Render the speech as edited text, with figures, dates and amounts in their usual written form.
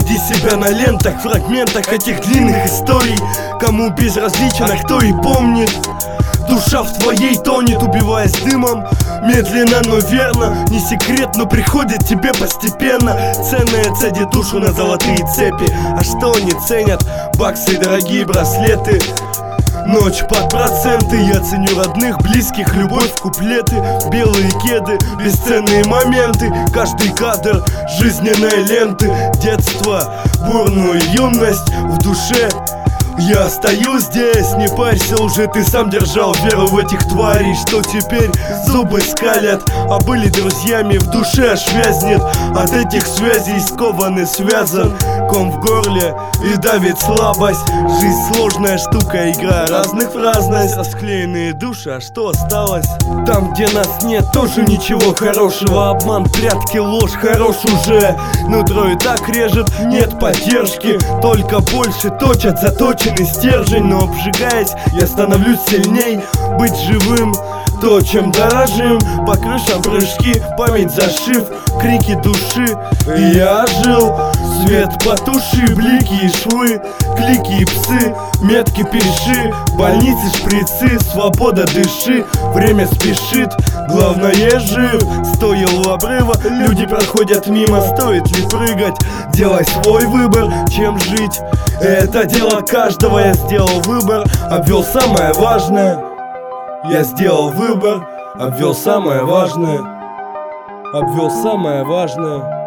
Найди себя на лентах, фрагментах этих длинных историй. Кому безразличен, а кто и помнит. Душа в твоей тонет, убиваясь дымом. Медленно, но верно, не секрет, но приходит тебе постепенно. Ценные цедят душу на золотые цепи. А что они ценят? Баксы и дорогие браслеты. Ночь под проценты, я ценю родных, близких, любовь, куплеты. Белые кеды, бесценные моменты. Каждый кадр жизненной ленты. Детство, бурную юность в душе. Я стою здесь, не парься уже, ты сам держал веру в этих тварей, что теперь зубы скалят, а были друзьями, в душе аж вязнет. От этих связей скован и связан, ком в горле и давит слабость. Жизнь сложная штука, игра разных в разность. Расклеенные души, а что осталось? Там, где нас нет, тоже ничего хорошего. Обман, прятки, ложь, хорош уже. Нутро и так режет, нет поддержки. Только больше точат заточенный стержень. Но обжигаясь, я становлюсь сильней. Быть живым, то, чем дорожим. По крышам прыжки, память зашив, крики души. И я жил, свет потуши, блики и швы, клики и псы, метки пиши, больницы, шприцы, свобода дыши. Время спешит, главное жив. Стоя у обрыва, люди проходят мимо. Стоит ли прыгать? Делай свой выбор, чем жить. Это дело каждого, я сделал выбор, обвел самое важное. Я сделал выбор, обвел самое важное. Обвел самое важное.